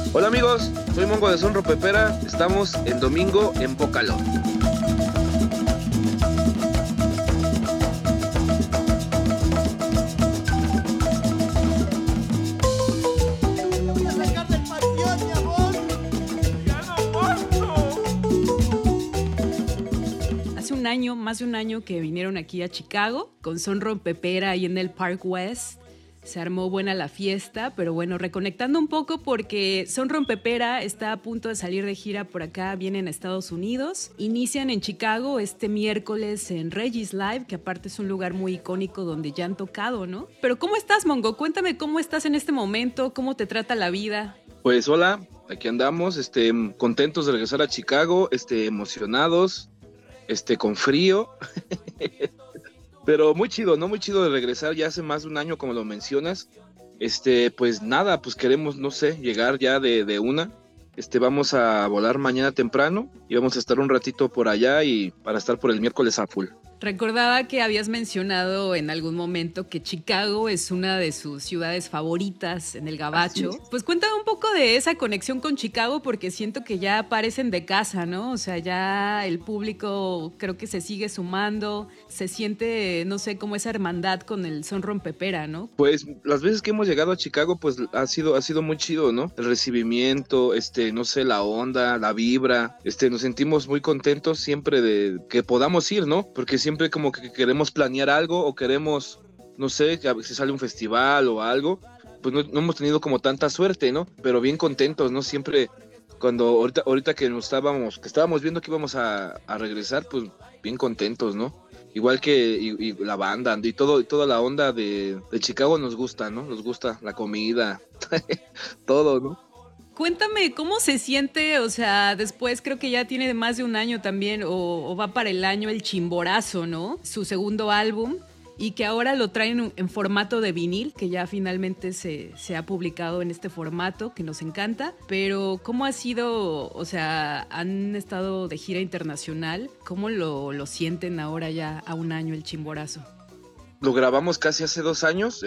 Hola amigos, soy Mongo de Son Rompepera, estamos en domingo en Bócalo. Voy a sacar del panteón, mi amor. ¡Ya no aguanto! Hace un año, más de un año que vinieron aquí a Chicago con Son Rompepera ahí en el Park West. Se armó buena la fiesta, pero bueno, reconectando un poco porque Son Rompepera está a punto de salir de gira por acá, vienen a Estados Unidos. Inician en Chicago este miércoles en Regis Live, que aparte es un lugar muy icónico donde ya han tocado, ¿no? Pero ¿cómo estás, Mongo? Cuéntame cómo estás en este momento, cómo te trata la vida. Pues hola, aquí andamos, contentos de regresar a Chicago, emocionados, con frío, pero muy chido, ¿no? Muy chido de regresar ya hace más de un año, como lo mencionas. Pues nada, pues queremos, no sé, llegar ya de una. Vamos a volar mañana temprano y vamos a estar un ratito por allá y para estar por el miércoles a full. Recordaba que habías mencionado en algún momento que Chicago es una de sus ciudades favoritas en el Gabacho. Pues cuéntame un poco de esa conexión con Chicago porque siento que ya parecen de casa, ¿no? O sea, ya el público creo que se sigue sumando, se siente, no sé, como esa hermandad con el Son Rompepera, ¿no? Pues las veces que hemos llegado a Chicago, pues ha sido muy chido, ¿no? El recibimiento, no sé, la onda, la vibra, nos sentimos muy contentos siempre de que podamos ir, ¿no? Porque siempre como que queremos planear algo o queremos, no sé, que a veces sale un festival o algo, pues no hemos tenido como tanta suerte, ¿no? Pero bien contentos, ¿no? Siempre cuando ahorita que estábamos viendo que íbamos a regresar, pues bien contentos, ¿no? Igual que y la banda y toda la onda de Chicago nos gusta, ¿no? Nos gusta la comida, todo, ¿no? Cuéntame cómo se siente, o sea, después creo que ya tiene más de un año también, o va para el año el Chimborazo, ¿no? Su segundo álbum, y que ahora lo traen en formato de vinil, que ya finalmente se ha publicado en este formato, que nos encanta. Pero ¿cómo ha sido, o sea, han estado de gira internacional? ¿Cómo lo sienten ahora ya a un año el Chimborazo? Lo grabamos casi hace 2 años,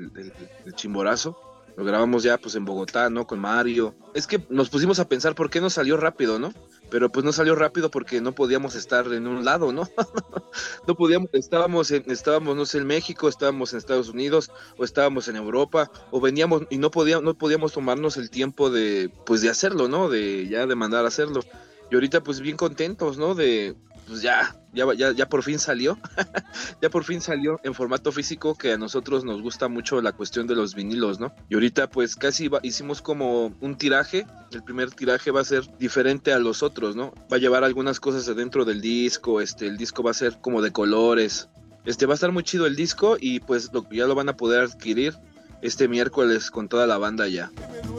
el Chimborazo. Lo grabamos ya pues en Bogotá, ¿no? Con Mario. Es que nos pusimos a pensar por qué no salió rápido, ¿no? Pero pues no salió rápido porque no podíamos estar en un lado, ¿no? No podíamos, estábamos, no sé, en México, estábamos en Estados Unidos, o estábamos en Europa, o veníamos y no podíamos tomarnos el tiempo pues de hacerlo, ¿no? De mandar a hacerlo. Y ahorita pues bien contentos, ¿no? Pues ya por fin salió. Ya por fin salió en formato físico, que a nosotros nos gusta mucho la cuestión de los vinilos, ¿no? Y ahorita pues casi hicimos como un tiraje. El primer tiraje va a ser diferente a los otros, ¿no? Va a llevar algunas cosas adentro del disco, el disco va a ser como de colores. Va a estar muy chido el disco y pues ya lo van a poder adquirir este miércoles con toda la banda ya.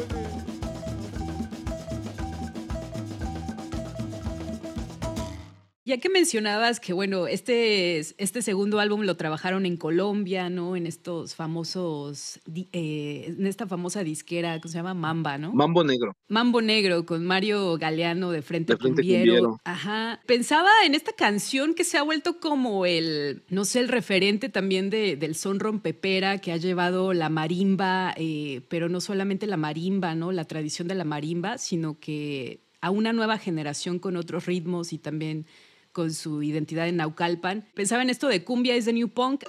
Ya que mencionabas que, bueno, este segundo álbum lo trabajaron en Colombia, ¿no? En estos famosos, en esta famosa disquera que se llama Mamba, ¿no? Mambo Negro, Mambo Negro, con Mario Galeano de Frente de Frente Cumbiero. Cumbiero. Ajá. Pensaba en esta canción que se ha vuelto como no sé, el referente también del son rompepera que ha llevado la marimba, pero no solamente la marimba, ¿no? La tradición de la marimba, sino que a una nueva generación con otros ritmos y también con su identidad en Naucalpan. Pensaba en esto de cumbia is the new punk.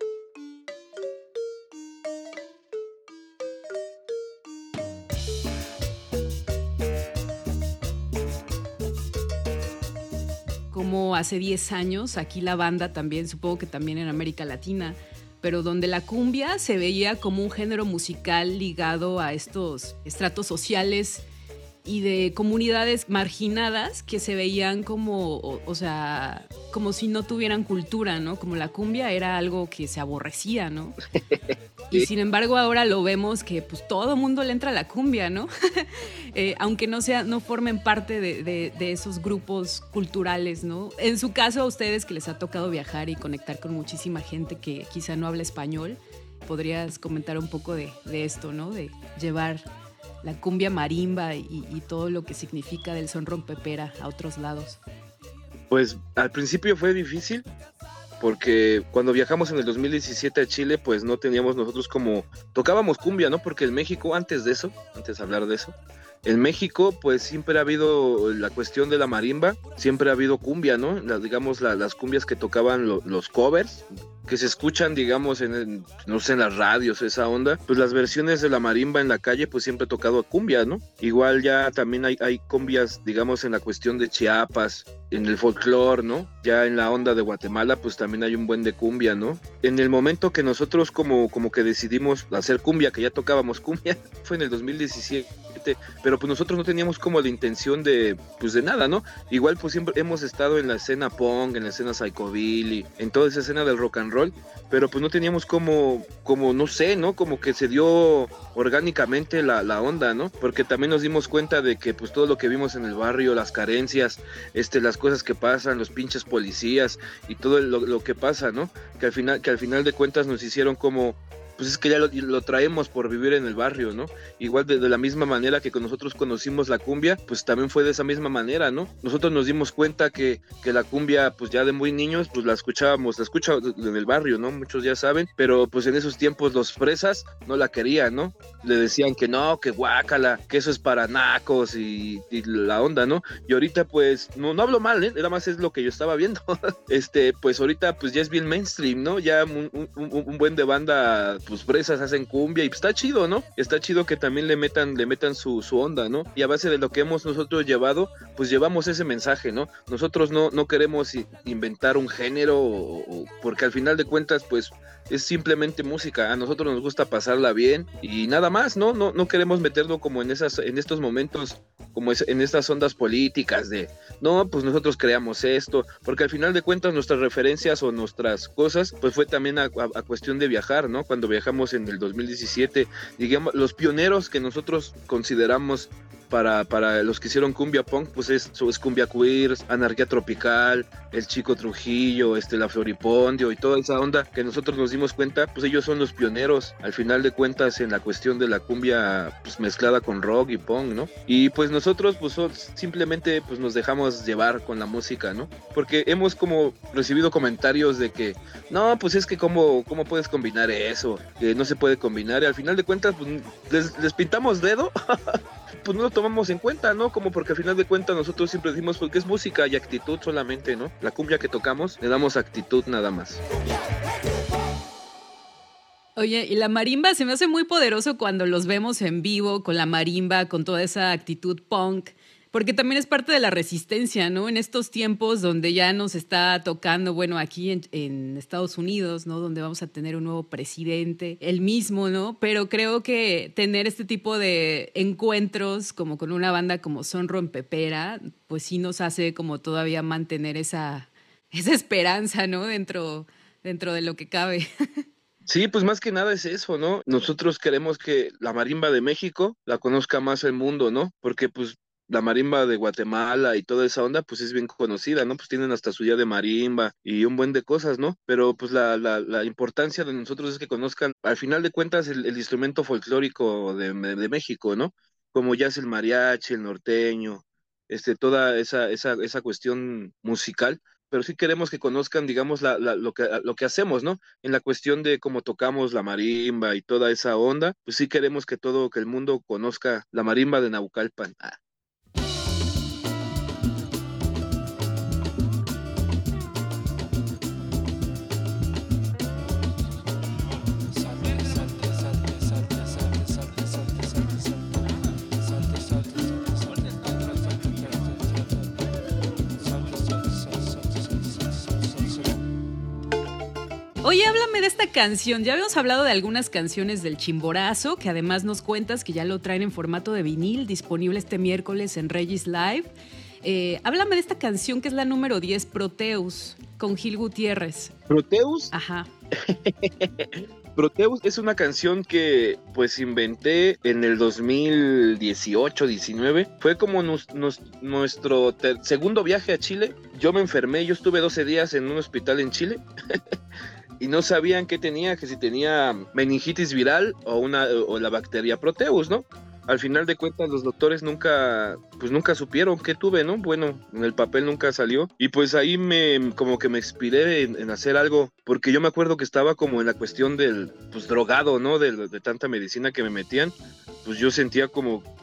Como hace 10 años, aquí la banda también, supongo que también en América Latina, pero donde la cumbia se veía como un género musical ligado a estos estratos sociales y de comunidades marginadas que se veían como, o sea, como si no tuvieran cultura, ¿no? Como la cumbia era algo que se aborrecía, ¿no? Y sin embargo ahora lo vemos que pues todo mundo le entra a la cumbia, ¿no? Aunque no formen parte de esos grupos culturales, ¿no? En su caso a ustedes que les ha tocado viajar y conectar con muchísima gente que quizá no habla español, podrías comentar un poco de esto, ¿no? De llevar la cumbia marimba y todo lo que significa del son rompepera a otros lados. Pues al principio fue difícil porque cuando viajamos en el 2017 a Chile, pues no teníamos nosotros tocábamos cumbia, ¿no? Porque en México, antes de hablar de eso, En México, pues siempre ha habido la cuestión de la marimba, siempre ha habido cumbia, ¿no? Digamos, las cumbias que tocaban los covers, que se escuchan, digamos, no sé, en las radios, esa onda, pues las versiones de la marimba en la calle, pues siempre he tocado cumbia, ¿no? Igual ya también hay cumbias, digamos, en la cuestión de Chiapas, en el folclore, ¿no? Ya en la onda de Guatemala, pues también hay un buen de cumbia, ¿no? En el momento que nosotros como que decidimos hacer cumbia, que ya tocábamos cumbia, fue en el 2017, pero pues nosotros no teníamos como la intención de nada, ¿no? Igual pues siempre hemos estado en la escena punk, en la escena psychobilly, en toda esa escena del rock and roll, pero pues no teníamos como no sé, ¿no? Como que se dio orgánicamente la onda, ¿no? Porque también nos dimos cuenta de que pues todo lo que vimos en el barrio, las carencias, las cosas que pasan, los pinches policías y todo lo que pasa, ¿no? Que al final de cuentas nos hicieron como pues es que ya lo traemos por vivir en el barrio, ¿no? Igual de la misma manera que con nosotros conocimos la cumbia, pues también fue de esa misma manera, ¿no? Nosotros nos dimos cuenta que la cumbia, pues ya de muy niños, pues la escucha en el barrio, ¿no? Muchos ya saben, pero pues en esos tiempos los fresas no la querían, ¿no? Le decían que no, que guácala, que eso es para nacos y la onda, ¿no? Y ahorita pues, no hablo mal, nada más es lo que yo estaba viendo. Pues ahorita pues ya es bien mainstream, ¿no? Ya un buen de banda pues fresas hacen cumbia y pues está chido, ¿no? Está chido que también le metan su onda, ¿no? Y a base de lo que hemos nosotros llevado, pues llevamos ese mensaje, ¿no? Nosotros no queremos inventar un género porque al final de cuentas pues es simplemente música, a nosotros nos gusta pasarla bien y nada más, ¿no? No queremos meterlo como en estos momentos, como en estas ondas políticas de, no, pues nosotros creamos esto, porque al final de cuentas nuestras referencias o nuestras cosas, pues fue también a cuestión de viajar, ¿no? Cuando viajamos en el 2017, digamos, los pioneros que nosotros consideramos para los que hicieron cumbia punk, pues es Cumbia Queers, Anarquía Tropical, El Chico Trujillo, la Floripondio y toda esa onda que nosotros nos dimos cuenta, pues ellos son los pioneros, al final de cuentas, en la cuestión de la cumbia pues mezclada con rock y punk, ¿no? Y pues nosotros pues simplemente pues nos dejamos llevar con la música, ¿no? Porque hemos como recibido comentarios de que, no, pues es que cómo puedes combinar eso, que no se puede combinar, y al final de cuentas pues les pintamos dedo, pues no lo tomamos en cuenta, ¿no? Como porque al final de cuentas nosotros siempre decimos porque es música y actitud solamente, ¿no? La cumbia que tocamos le damos actitud nada más. Oye, y la marimba se me hace muy poderoso cuando los vemos en vivo con la marimba, con toda esa actitud punk, porque también es parte de la resistencia, ¿no? En estos tiempos donde ya nos está tocando, bueno, aquí en Estados Unidos, ¿no? Donde vamos a tener un nuevo presidente, el mismo, ¿no? Pero creo que tener este tipo de encuentros como con una banda como Son Rompepera, pues sí nos hace como todavía mantener esa esperanza, ¿no? Dentro de lo que cabe. Sí, pues más que nada es eso, ¿no? Nosotros queremos que la marimba de México la conozca más el mundo, ¿no? Porque pues la marimba de Guatemala y toda esa onda, pues es bien conocida, ¿no? Pues tienen hasta su día de marimba y un buen de cosas, ¿no? Pero pues la importancia de nosotros es que conozcan, al final de cuentas, el instrumento folclórico de México, ¿no? Como ya es el mariachi, el norteño, toda esa cuestión musical, pero sí queremos que conozcan, digamos, lo que hacemos, ¿no? En la cuestión de cómo tocamos la marimba y toda esa onda, pues sí queremos que que el mundo conozca la marimba de Naucalpan. Oye, háblame de esta canción. Ya habíamos hablado de algunas canciones del Chimborazo, que además nos cuentas que ya lo traen en formato de vinil, disponible este miércoles en Regis Live. Háblame de esta canción que es la número 10, Proteus, con Gil Gutiérrez. ¿Proteus? Ajá. Proteus es una canción que pues inventé en el 2018-19. Fue como nuestro segundo viaje a Chile. Yo me enfermé, yo estuve 12 días en un hospital en Chile y no sabían qué tenía, que si tenía meningitis viral o la bacteria Proteus, ¿no? Al final de cuentas los doctores nunca supieron qué tuve, ¿no? Bueno, en el papel nunca salió y pues ahí como que me inspiré en hacer algo, porque yo me acuerdo que estaba como en la cuestión del pues drogado, ¿no? De tanta medicina que me metían, pues yo sentía como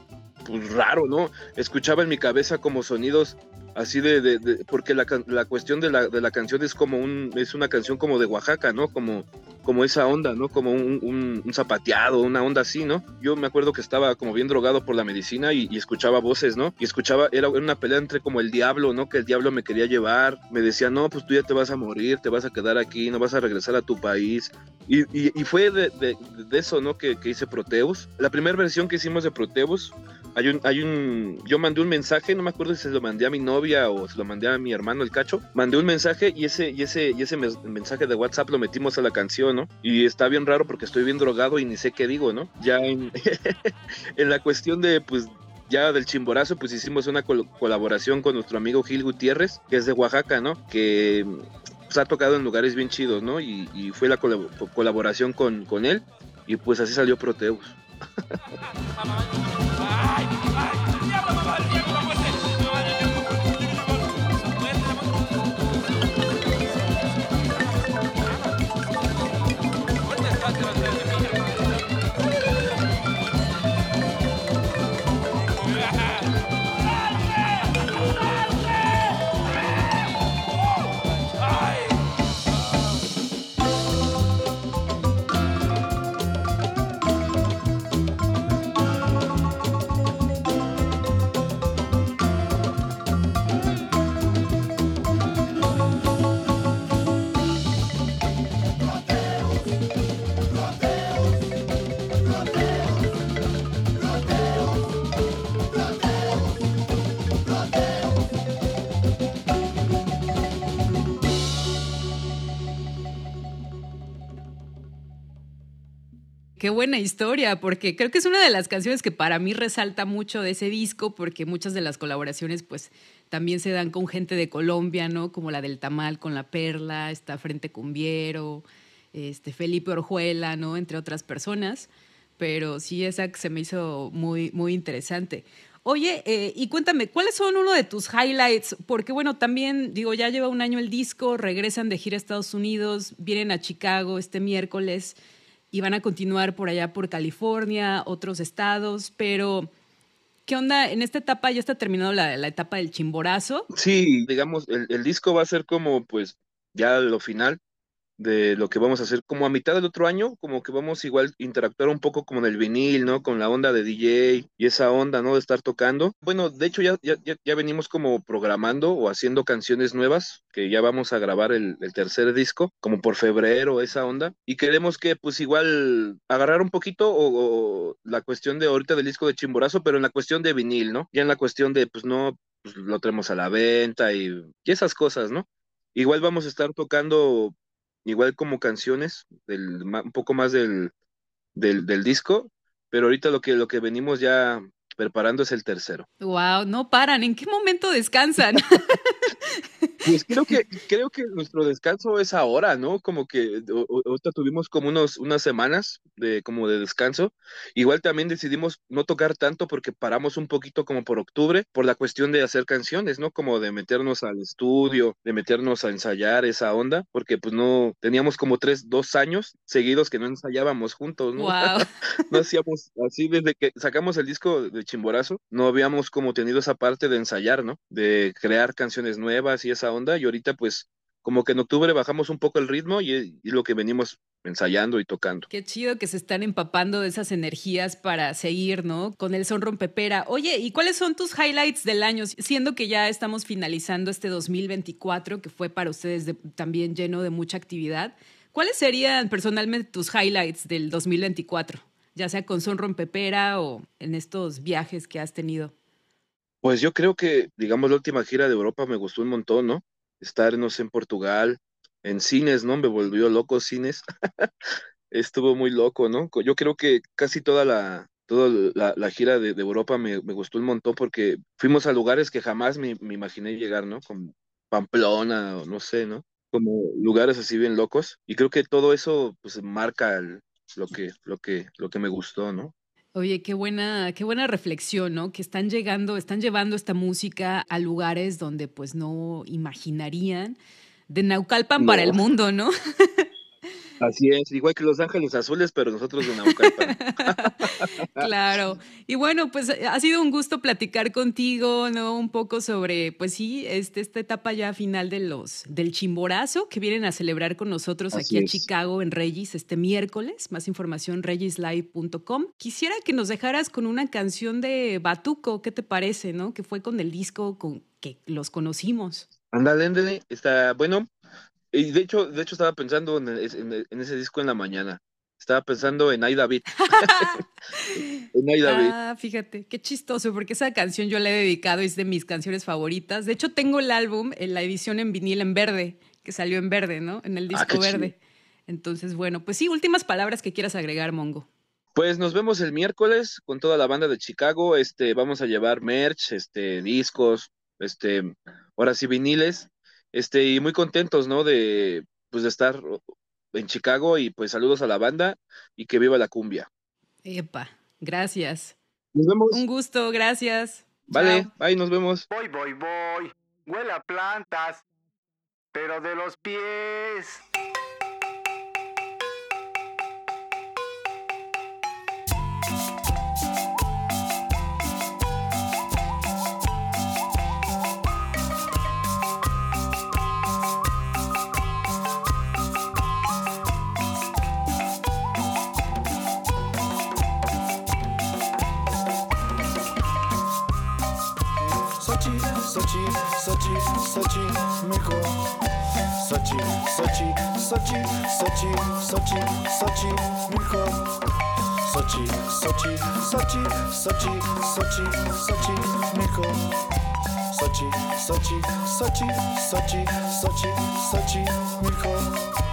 pues raro, ¿no? Escuchaba en mi cabeza como sonidos así porque la cuestión de la canción es como es una canción como de Oaxaca, ¿no? Como esa onda, ¿no? Como un zapateado, una onda así, ¿no? Yo me acuerdo que estaba como bien drogado por la medicina y escuchaba voces, ¿no? Y escuchaba, era una pelea entre como el diablo, ¿no? Que el diablo me quería llevar, me decía, no, pues tú ya te vas a morir, te vas a quedar aquí, no vas a regresar a tu país. Y fue de eso, ¿no? Que hice Proteus. La primera versión que hicimos de Proteus, yo mandé un mensaje, no me acuerdo si se lo mandé a mi novia o se lo mandé a mi hermano el Cacho, mandé un mensaje y ese mensaje de WhatsApp lo metimos a la canción, ¿no? Y está bien raro porque estoy bien drogado y ni sé qué digo, ¿no? Ya en, en la cuestión de, pues, ya del Chimborazo, pues hicimos una colaboración con nuestro amigo Gil Gutiérrez, que es de Oaxaca, ¿no? Que pues, ha tocado en lugares bien chidos, ¿no? Y fue la colaboración con él y pues así salió Proteus. ¡Ay! ¡Ay! ¡Diablo, mamá! ¡El diablo, la muerte! Qué buena historia, porque creo que es una de las canciones que para mí resalta mucho de ese disco, porque muchas de las colaboraciones pues también se dan con gente de Colombia, ¿no? Como la del Tamal con La Perla, está Frente Cumbiero, Felipe Orjuela, ¿no? Entre otras personas. Pero sí, esa se me hizo muy, muy interesante. Oye, y cuéntame, ¿cuáles son uno de tus highlights? Porque bueno, también, digo, ya lleva un año el disco, regresan de gira a Estados Unidos, vienen a Chicago este miércoles y van a continuar por allá por California, otros estados, pero ¿qué onda? En esta etapa ya está terminando la etapa del Chimborazo. Sí, digamos, el disco va a ser como, pues, ya lo final de lo que vamos a hacer como a mitad del otro año, como que vamos igual a interactuar un poco como en el vinil, ¿no? Con la onda de DJ y esa onda, ¿no? De estar tocando. Bueno, de hecho ya venimos como programando o haciendo canciones nuevas, que ya vamos a grabar el tercer disco, como por febrero, esa onda. Y queremos que pues igual agarrar un poquito o la cuestión de ahorita del disco de Chimborazo, pero en la cuestión de vinil, ¿no? Ya en la cuestión de pues no, pues lo tenemos a la venta y esas cosas, ¿no? Igual vamos a estar tocando igual como canciones, un poco más del disco, pero ahorita lo que venimos ya preparando es el tercero. Wow, no paran. ¿En qué momento descansan? Pues creo que nuestro descanso es ahora, ¿no? Como que ahorita tuvimos como unas semanas como de descanso. Igual también decidimos no tocar tanto porque paramos un poquito como por octubre, por la cuestión de hacer canciones, ¿no? Como de meternos al estudio, de meternos a ensayar esa onda, porque pues no, teníamos como 2 años seguidos que no ensayábamos juntos, ¿no? Wow. No hacíamos así desde que sacamos el disco de Chimborazo, no habíamos como tenido esa parte de ensayar, ¿no? De crear canciones nuevas y esa onda, y ahorita pues como que en octubre bajamos un poco el ritmo y lo que venimos ensayando y tocando. Qué chido que se están empapando de esas energías para seguir, ¿no? Con el son rompepera. Oye, ¿y cuáles son tus highlights del año? Siendo que ya estamos finalizando este 2024, que fue para ustedes también lleno de mucha actividad. ¿Cuáles serían personalmente tus highlights del 2024? Ya sea con son rompepera o en estos viajes que has tenido. Pues yo creo que, digamos, la última gira de Europa me gustó un montón, ¿no? Estar, no sé, en Portugal, en cines, ¿no? Me volvió loco cines. Estuvo muy loco, ¿no? Yo creo que casi toda la gira de Europa me gustó un montón porque fuimos a lugares que jamás me imaginé llegar, ¿no? Como Pamplona, o no sé, ¿no? Como lugares así bien locos. Y creo que todo eso, pues, marca lo que me gustó, ¿no? Oye, qué buena reflexión, ¿no? Que están llegando, están llevando esta música a lugares donde pues no imaginarían. De Naucalpan para el No, mundo, ¿no? Así es, igual que Los Ángeles Azules, pero nosotros de Naucalpan. Claro. Y bueno, pues ha sido un gusto platicar contigo, ¿no? Un poco sobre, pues sí, esta etapa ya final del Chimborazo que vienen a celebrar con nosotros Así aquí a es. Chicago en Regis este miércoles. Más información regislive.com. Quisiera que nos dejaras con una canción de Batuco, ¿qué te parece, no? Que fue con el disco con que los conocimos. Ándale, ándale, está bueno. Y de hecho estaba pensando en ese disco en la mañana. Estaba pensando en Ay David. En Ay David. Ah, fíjate, qué chistoso, porque esa canción yo la he dedicado, es de mis canciones favoritas. De hecho, tengo el álbum en la edición en vinil en verde, que salió en verde, ¿no? En el Ah, disco qué chido. verde. Entonces, bueno, pues sí, últimas palabras que quieras agregar, Mongo. Pues nos vemos el miércoles con toda la banda de Chicago. Vamos a llevar merch, discos, ahora sí viniles, y muy contentos, ¿no? Pues de estar en Chicago y pues saludos a la banda y que viva la cumbia. Epa, gracias. Nos Un vemos. gusto, gracias. Vale, Chao. bye, nos vemos. Voy. Huele a plantas, pero de los pies. Sochi, mejor. Sochi, mejor. Sochi, mejor. Sochi, mejor.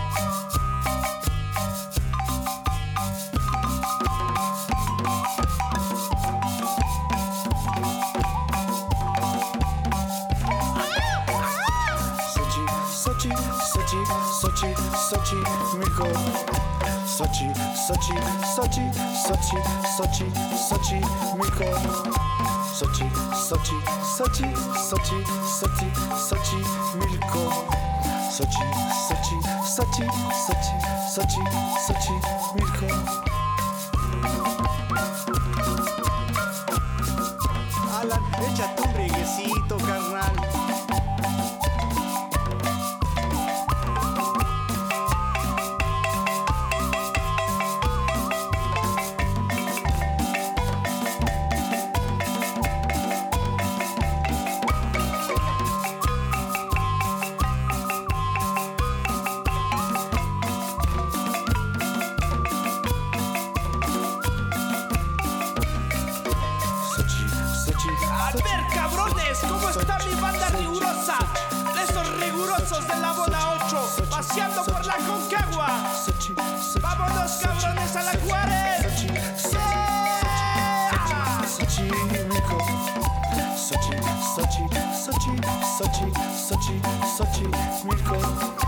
Sochi, mejor. Sochi, mejor. Sochi, mejor. Sochi, mejor. Alan, échate un briguecito, carnal. A ver, cabrones, ¿cómo está mi banda rigurosa? Esos rigurosos de la bola 8, paseando por la Concagua. Vámonos, cabrones, a la Juárez. Sochi, mejor. Sochi, mejor.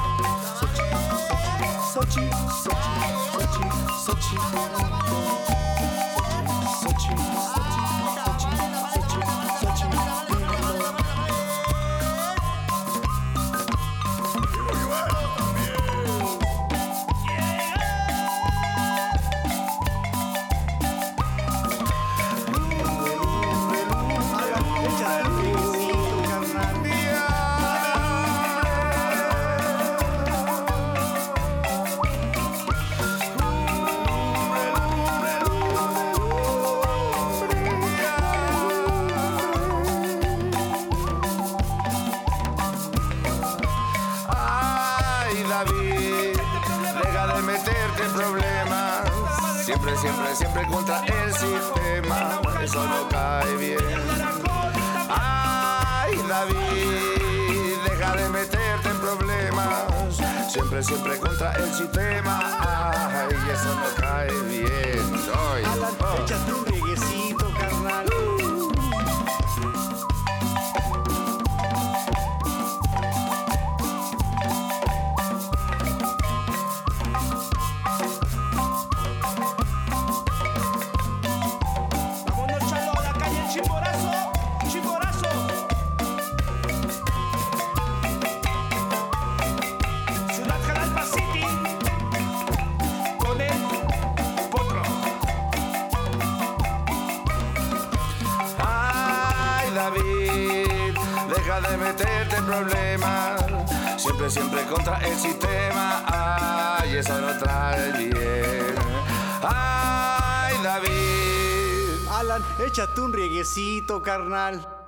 Échate un briguecito, carnal. Ay, David, deja de meterte en problemas. Siempre contra el sistema. Eso no cae bien. Ay, David, deja de meterte en problemas. Siempre contra el sistema. Ay, eso no cae bien. Ay, Alan, oh. échate un briguecito, carnal. Vámonos, chalo, a la calle El Chimborazo. Chimborazo. Ciudad Jalapa City. David, deja de meterte en problemas. Siempre, siempre contra el sistema. Ay, eso no trae bien. Ay, David. Alan, échate un rieguecito, carnal.